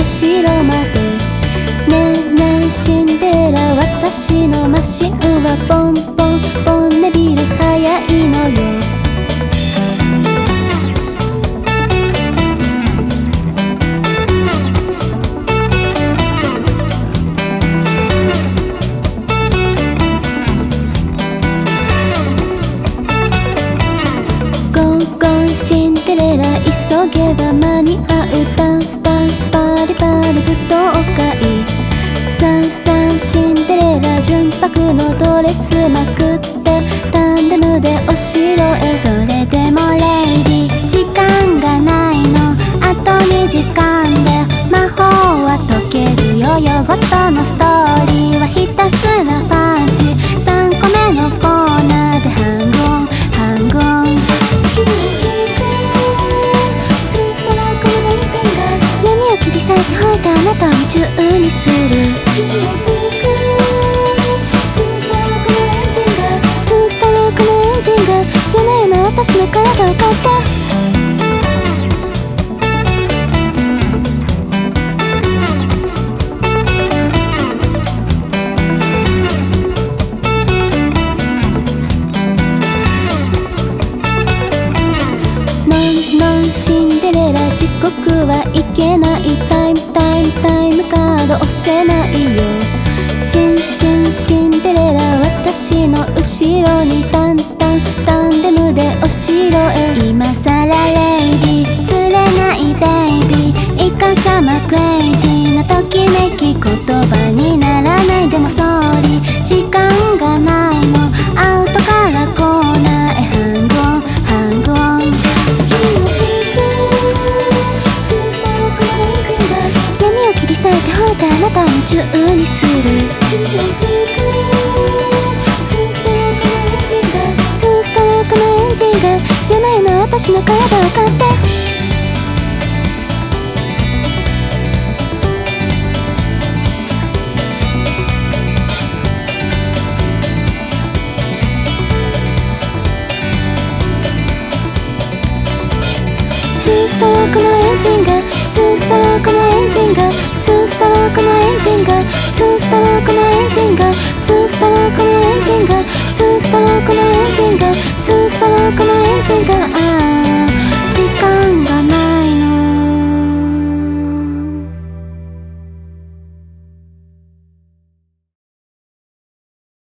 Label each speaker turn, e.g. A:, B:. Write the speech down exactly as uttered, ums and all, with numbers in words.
A: 城まで。ねえねえシンデレラ、私のマシンはポンポンポン、ねビル速いのよ。ゴーゴーシンデレラ、急げば間に合う。ダンスダンスパリパリ舞踏会。さあさあシンデレラ、純白のドレスまくってタンデムでお城へ。それでもレイディ時間がないの。あとにじかんで魔法は解けるよ。夜ごとのストーリーはひたすらファンシー。さんこめのコーナーでハングオンハングオン。ツーストライクのエンジンが闇を切り裂いて吹いてあなたを夢中にする。ツーストライクのエンジンがツーストライクのエンジンが夜な夜な私の体を買って。シンデレラ、時刻はいけない。タイムタイムタイムカード押せないよ。シンシンシンデレラ、私の後ろにタンタンタンデムでお城へ。今さらレイディ釣れないベイビー、いかさまクレイジーなときめき、言葉にならない。でもソーリー時間がないの。アウトからコーナーへハングオンハングオン。闇を切り裂いて吹いてあなたを夢中にする。ツーストロークのエンジンがツーストロークのエンジンが夜な夜な私の体を買って。ツーストロークのエンジンが